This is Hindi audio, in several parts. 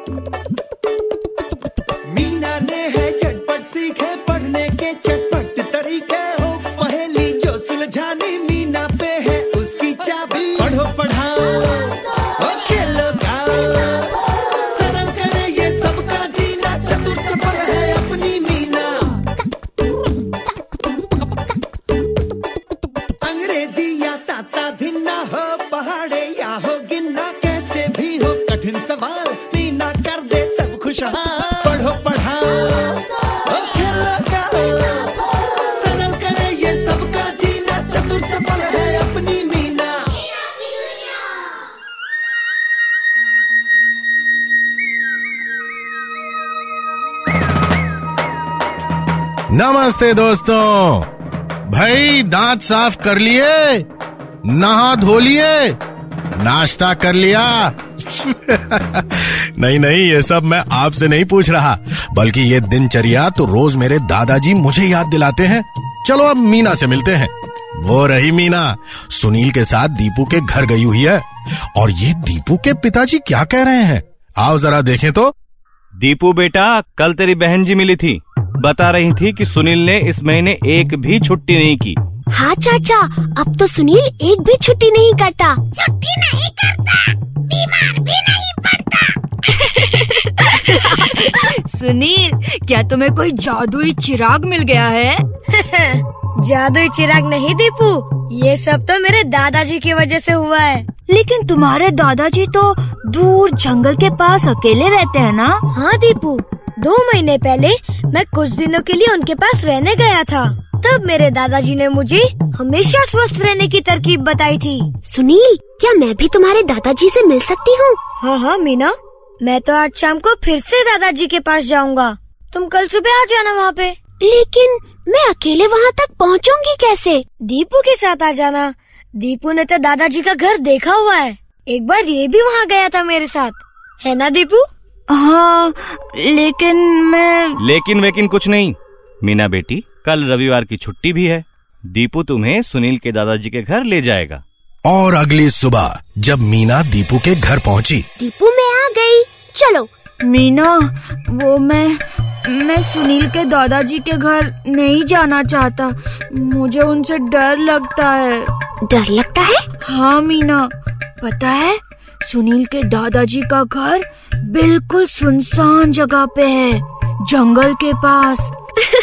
मीना ने है झटपट सीखे पढ़ने के चटपट तरीके हो, पहेली जो सुलझानी मीना पे है उसकी चाबी। पढ़ो पढ़ाओ और खेलो गाओ, सरल करे ये सबका जीना, चतुर चपल है अपनी मीना। अंग्रेजी या ताता धिन्ना हो, पहाड़े या हो गिन्ना, कैसे भी हो कठिन सवाल मीना कर दे सब खुशहाल। पढ़ो पढ़ाओ और खेलो गाओ, सरल करे ये सबका जीना, चतुर चपल है अपनी मीना। नमस्ते दोस्तों, भाई दांत साफ कर लिए, नहा धो लिए, नाश्ता कर लिया? नहीं नहीं, ये सब मैं आपसे नहीं पूछ रहा, बल्कि ये दिनचर्या तो रोज मेरे दादाजी मुझे याद दिलाते हैं। चलो अब मीना से मिलते हैं। वो रही मीना, सुनील के साथ दीपू के घर गई हुई है। और ये दीपू के पिताजी क्या कह रहे हैं, आओ जरा देखें तो। दीपू बेटा, कल तेरी बहन जी मिली थी, बता रही थी कि सुनील ने इस महीने एक भी छुट्टी नहीं की। हाँ चाचा, अब तो सुनील एक भी छुट्टी नहीं करता। छुट्टी नहीं करता, बीमार भी नहीं पड़ता। सुनील, क्या तुम्हें कोई जादुई चिराग मिल गया है? जादुई चिराग नहीं दीपू, ये सब तो मेरे दादाजी की वजह से हुआ है। लेकिन तुम्हारे दादाजी तो दूर जंगल के पास अकेले रहते हैं ना? हाँ दीपू, 2 महीने पहले मैं कुछ दिनों के लिए उनके पास रहने गया था। तब मेरे दादाजी ने मुझे हमेशा स्वस्थ रहने की तरकीब बताई थी। सुनील, क्या मैं भी तुम्हारे दादाजी से मिल सकती हूँ? हाँ हाँ मीना, मैं तो आज शाम को फिर से दादाजी के पास जाऊँगा। तुम कल सुबह आ जाना वहाँ पे। लेकिन मैं अकेले वहाँ तक पहुँचूंगी कैसे? दीपू के साथ आ जाना। दीपू ने तो दादाजी का घर देखा हुआ है, एक बार ये भी वहाँ गया था मेरे साथ, है ना दीपू? हाँ, लेकिन वेकिन कुछ नहीं मीना बेटी, कल रविवार की छुट्टी भी है। दीपू तुम्हें सुनील के दादाजी के घर ले जाएगा। और अगली सुबह जब मीना दीपू के घर पहुंची, दीपू मैं आ गई, चलो। मीना, वो मैं सुनील के दादाजी के घर नहीं जाना चाहता, मुझे उनसे डर लगता है। डर लगता है? हाँ मीना, पता है सुनील के दादाजी का घर बिल्कुल सुनसान जगह पे है, जंगल के पास।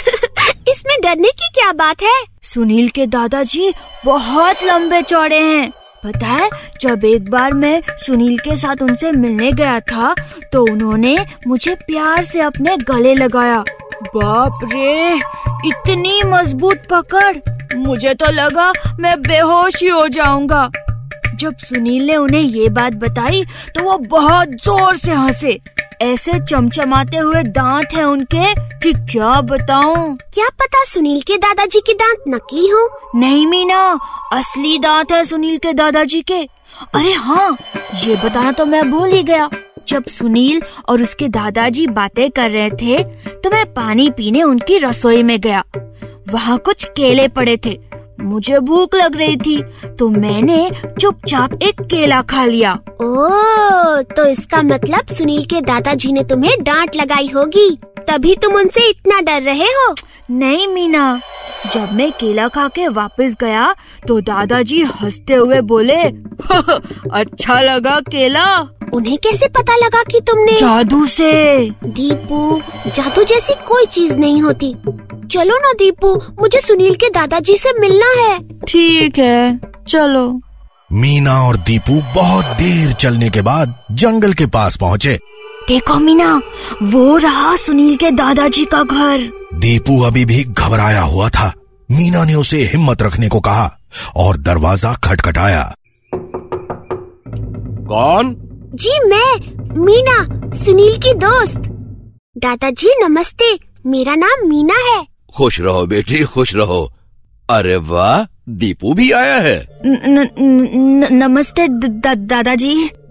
इसमें डरने की क्या बात है? सुनील के दादाजी बहुत लंबे चौड़े हैं। पता है, जब एक बार मैं सुनील के साथ उनसे मिलने गया था तो उन्होंने मुझे प्यार से अपने गले लगाया। बाप रे, इतनी मजबूत पकड़, मुझे तो लगा मैं बेहोश ही हो जाऊंगा। जब सुनील ने उन्हें ये बात बताई तो वो बहुत जोर से हंसे। ऐसे चमचमाते हुए दांत हैं उनके कि क्या बताऊं। क्या पता सुनील के दादाजी के दांत नकली हो? नहीं मीना, असली दांत है सुनील के दादाजी के। अरे हाँ, ये बताना तो मैं भूल ही गया। जब सुनील और उसके दादाजी बातें कर रहे थे तो मैं पानी पीने उनकी रसोई में गया। वहाँ कुछ केले पड़े थे, मुझे भूख लग रही थी तो मैंने चुपचाप एक केला खा लिया। ओह, तो इसका मतलब सुनील के दादाजी ने तुम्हें डांट लगाई होगी, तभी तुम उनसे इतना डर रहे हो। नहीं मीना, जब मैं केला खा के वापस गया तो दादाजी हंसते हुए बोले, अच्छा लगा केला? उन्हें कैसे पता लगा कि तुमने? जादू से। दीपू, जादू जैसी कोई चीज नहीं होती। चलो ना दीपू, मुझे सुनील के दादाजी से मिलना है। ठीक है, चलो। मीना और दीपू बहुत देर चलने के बाद जंगल के पास पहुँचे। देखो मीना, वो रहा सुनील के दादाजी का घर। दीपू अभी भी घबराया हुआ था। मीना ने उसे हिम्मत रखने को कहा और दरवाजा खटखटाया। कौन? जी मैं, मीना, सुनील की दोस्त। दादाजी नमस्ते, मेरा नाम मीना है। खुश रहो बेटी, खुश रहो। अरे वाह, दीपू भी आया है। नमस्ते दादाजी।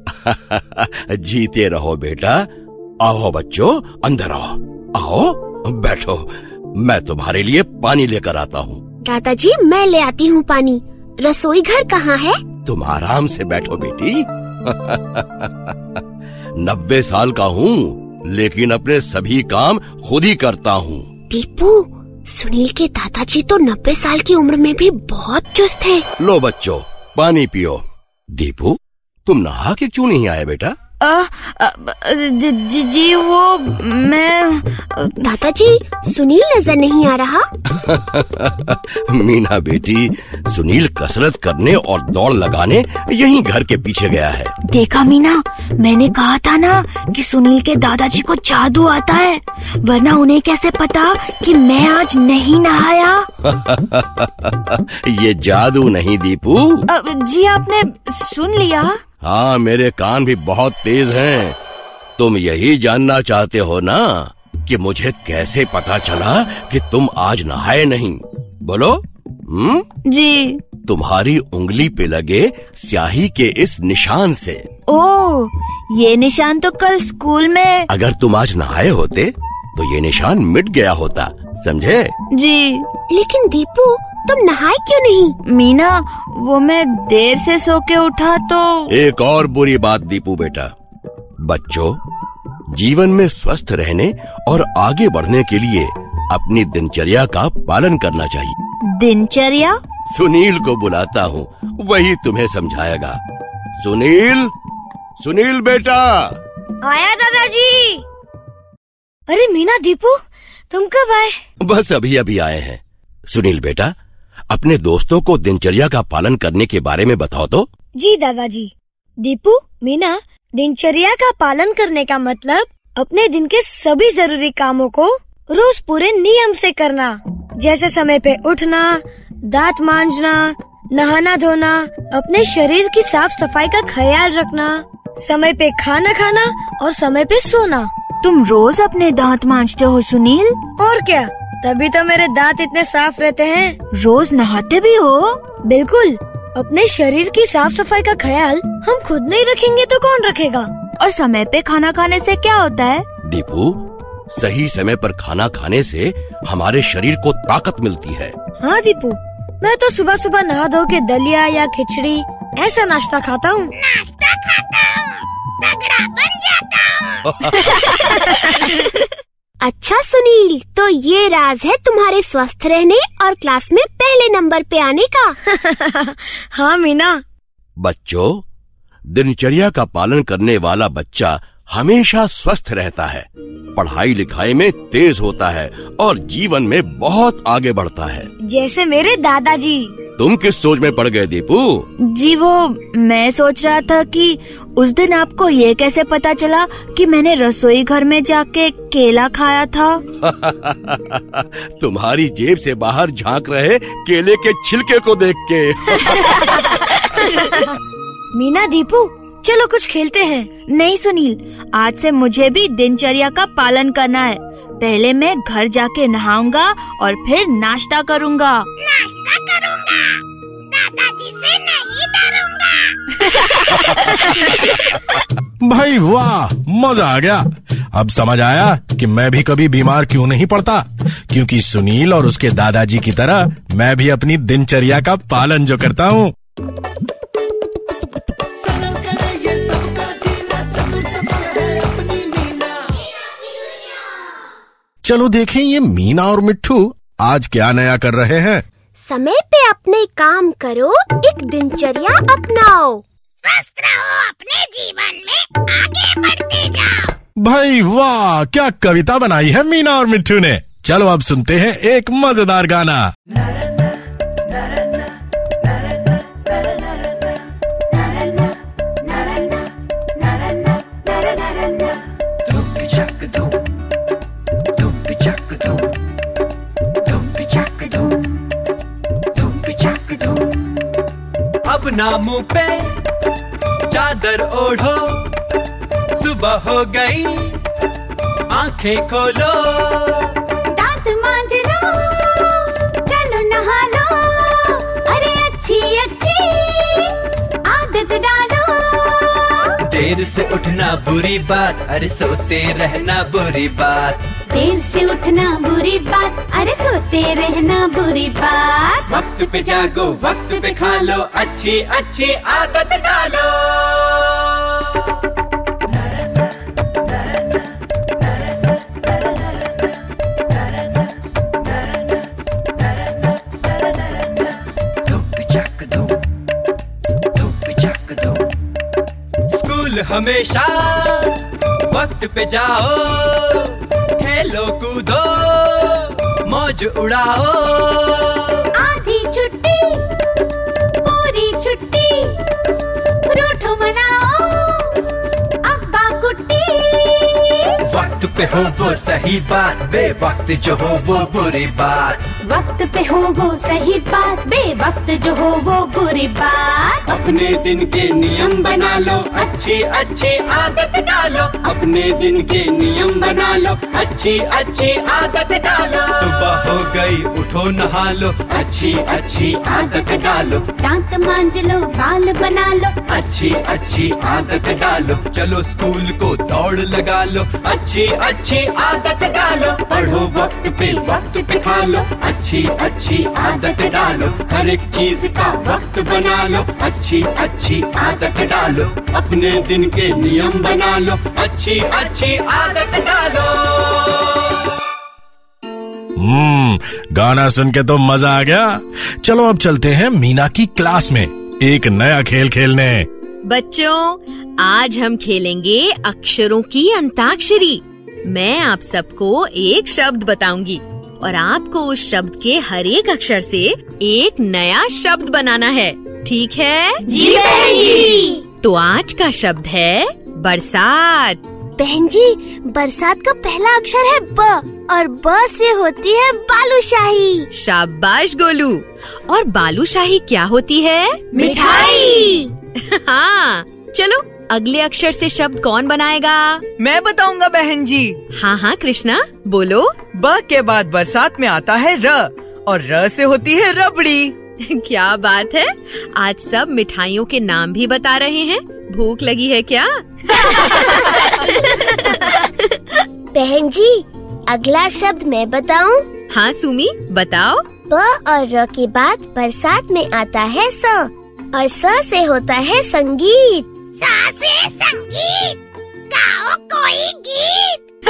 जीते रहो बेटा। आओ बच्चों, अंदर आओ। आओ बैठो, मैं तुम्हारे लिए पानी लेकर आता हूँ। दादाजी मैं ले आती हूँ पानी। रसोई घर कहाँ है? तुम आराम से बैठो बेटी। 90 साल का हूँ, लेकिन अपने सभी काम खुद ही करता हूँ। दीपू, सुनील के दादाजी तो 90 साल की उम्र में भी बहुत चुस्त है। लो बच्चों, पानी पियो। दीपू, तुम नहा के क्यों नहीं आए बेटा? जी वो मैं। दादाजी, सुनील नजर नहीं आ रहा। मीना बेटी, सुनील कसरत करने और दौड़ लगाने यहीं घर के पीछे गया है। देखा मीना, मैंने कहा था ना कि सुनील के दादाजी को जादू आता है, वरना उन्हें कैसे पता कि मैं आज नहीं नहाया। ये जादू नहीं दीपू। जी आपने सुन लिया? हाँ, मेरे कान भी बहुत तेज हैं। तुम यही जानना चाहते हो ना कि मुझे कैसे पता चला कि तुम आज नहाए नहीं? बोलो। जी। तुम्हारी उंगली पे लगे स्याही के इस निशान से। ओह, ये निशान तो कल स्कूल में। अगर तुम आज नहाए होते तो ये निशान मिट गया होता, समझे? जी। लेकिन दीपू, तुम नहाए क्यों नहीं? मीना, वो मैं देर से सो के उठा तो। एक और बुरी बात दीपू बेटा, बच्चों, जीवन में स्वस्थ रहने और आगे बढ़ने के लिए अपनी दिनचर्या का पालन करना चाहिए। दिनचर्या? सुनील को बुलाता हूँ, वही तुम्हें समझाएगा। सुनील, सुनील बेटा। आया दादाजी। अरे मीना, दीपू, तुम कब आए? बस अभी अभी आए हैं। सुनील बेटा, अपने दोस्तों को दिनचर्या का पालन करने के बारे में बताओ तो। जी दादाजी। दीपू, मीना, दिनचर्या का पालन करने का मतलब अपने दिन के सभी जरूरी कामों को रोज पूरे नियम से करना, जैसे समय पे उठना, दांत मांजना, नहाना धोना, अपने शरीर की साफ सफाई का ख्याल रखना, समय पे खाना खाना और समय पे सोना। तुम रोज अपने दांत मांजते हो सुनील? और क्या, तभी तो मेरे दांत इतने साफ रहते हैं। रोज नहाते भी हो? बिल्कुल। अपने शरीर की साफ सफाई का ख्याल हम खुद नहीं रखेंगे तो कौन रखेगा? और समय पे खाना खाने से क्या होता है? दीपू, सही समय पर खाना खाने से हमारे शरीर को ताकत मिलती है। हाँ दीपू, मैं तो सुबह सुबह नहा धो के दलिया या खिचड़ी ऐसा नाश्ता खाता हूँ। तगड़ा बन जाता हूँ। अच्छा सुनील, तो ये राज है तुम्हारे स्वस्थ रहने और क्लास में पहले नंबर पे आने का। हाँ मीना। बच्चों, दिनचर्या का पालन करने वाला बच्चा हमेशा स्वस्थ रहता है, पढ़ाई लिखाई में तेज होता है और जीवन में बहुत आगे बढ़ता है। जैसे मेरे दादाजी। तुम किस सोच में पड़ गए दीपू? जी वो मैं सोच रहा था कि उस दिन आपको ये कैसे पता चला कि मैंने रसोई घर में जाके केला खाया था? तुम्हारी जेब से बाहर झांक रहे केले के छिलके को देख के। मीना, दीपू, चलो कुछ खेलते हैं। नहीं सुनील, आज से मुझे भी दिनचर्या का पालन करना है। पहले मैं घर जाके नहाऊंगा और फिर नाश्ता करूंगा। नाश्ता करूंगा, दादाजी से नहीं डरूंगा। भाई वाह, मजा आ गया। अब समझ आया कि मैं भी कभी बीमार क्यों नहीं पड़ता, क्योंकि सुनील और उसके दादाजी की तरह मैं भी अपनी दिनचर्या का पालन जो करता हूँ। चलो देखें ये मीना और मिट्ठू आज क्या नया कर रहे हैं। समय पे अपने काम करो, एक दिनचर्या अपनाओ, स्वस्थ रहो, अपने जीवन में आगे बढ़ते जाओ। भाई वाह, क्या कविता बनाई है मीना और मिट्ठू ने। चलो अब सुनते हैं एक मजेदार गाना। अपना मुंह पे चादर ओढ़ो, सुबह हो गई, आंखें खोलो, दांत मांज लो, चलो नहा लो, अरे अच्छी अच्छी आदत डालो। देर से उठना बुरी बात, अरे सोते रहना बुरी बात। देर से उठना बुरी बात, अरे सोते रहना बुरी बात। वक्त पे जागो, वक्त पे खा लो, अच्छी अच्छी आदत डालो। स्कूल हमेशा वक्त पे जाओ, खेलो कूदो मौज उड़ाओ। आधी छुट्टी पूरी छुट्टी, रूठो मनाओ अब्बा कुट्टी। वक्त पे हो वो सही बात, बेवक्त जो हो वो बुरी बात। वक्त पे हो वो सही बात, बेवक्त जो हो वो बुरी बात। अपने दिन के नियम बना लो, अच्छी अच्छी आदत डालो। अपने दिन के नियम बना लो, अच्छी अच्छी आदत डालो। सुबह हो गई उठो नहा लो, अच्छी अच्छी आदत डालो। दांत मांज लो बाल बना लो, अच्छी अच्छी आदत डालो। चलो स्कूल को दौड़ लगा लो, अच्छी अच्छी आदत डालो। पढ़ो वक्त पे खा लो, अच्छी अच्छी आदत डालो। हर एक चीज का वक्त बना लो, अच्छी अच्छी आदत डालो। अपने दिन के नियम बना लो, अच्छी अच्छी आदत डालो। गाना सुन के तो मजा आ गया। चलो अब चलते हैं मीना की क्लास में एक नया खेल खेलने। बच्चों, आज हम खेलेंगे अक्षरों की अंताक्षरी। मैं आप सबको एक शब्द बताऊंगी और आपको उस शब्द के हर एक अक्षर से एक नया शब्द बनाना है, ठीक है? जी बहन जी। तो आज का शब्द है बरसात। बहन जी, बरसात का पहला अक्षर है ब और ब से होती है बालूशाही। शाबाश गोलू। और बालूशाही क्या होती है? मिठाई। हाँ, चलो अगले अक्षर से शब्द कौन बनाएगा? मैं बताऊंगा बहन जी। हाँ हाँ कृष्णा, बोलो। ब के बाद बरसात में आता है र और र से होती है रबड़ी। क्या बात है, आज सब मिठाइयों के नाम भी बता रहे हैं। भूख लगी है क्या? बहन जी, अगला शब्द मैं बताऊं? हाँ सुमी, बताओ। ब और र के बाद बरसात में आता है स और स से होता है संगीत। स से संगीत, गाओ कोई गीत।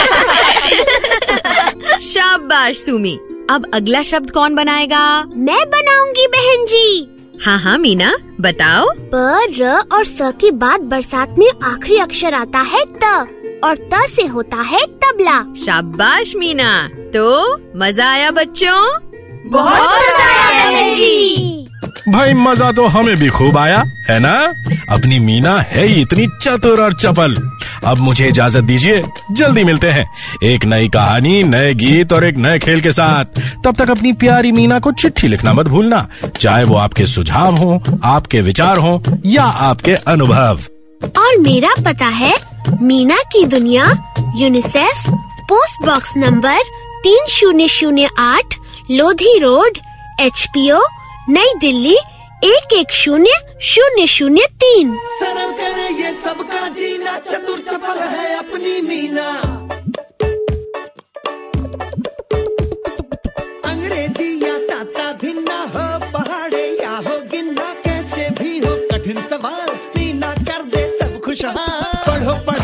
शाबाश सुमी। अब अगला शब्द कौन बनाएगा? मैं बनाऊंगी बहन जी। हाँ हाँ मीना, बताओ। ब, र और स के बाद बरसात में आखिरी अक्षर आता है त और त से होता है तबला। शाबाश मीना। तो मजा आया बच्चों? बहुत मजा आया बहन जी। भाई मजा तो हमें भी खूब आया, है ना? अपनी मीना है ही इतनी चतुर और चपल। अब मुझे इजाजत दीजिए, जल्दी मिलते हैं एक नई कहानी, नए गीत और एक नए खेल के साथ। तब तक अपनी प्यारी मीना को चिट्ठी लिखना मत भूलना, चाहे वो आपके सुझाव हों, आपके विचार हों या आपके अनुभव। और मेरा पता है मीना की दुनिया, UNICEF, post box number 3008, Lodhi road, HPO, नई दिल्ली 11003। सरल करे ये सबका जीना, चतुर चपल है अपनी मीना। अंग्रेजी या ताता भिन्ना हो, पहाड़े या हो गिन्ना, कैसे भी हो कठिन सवाल मीना कर दे सब खुशहाल। पढ़ो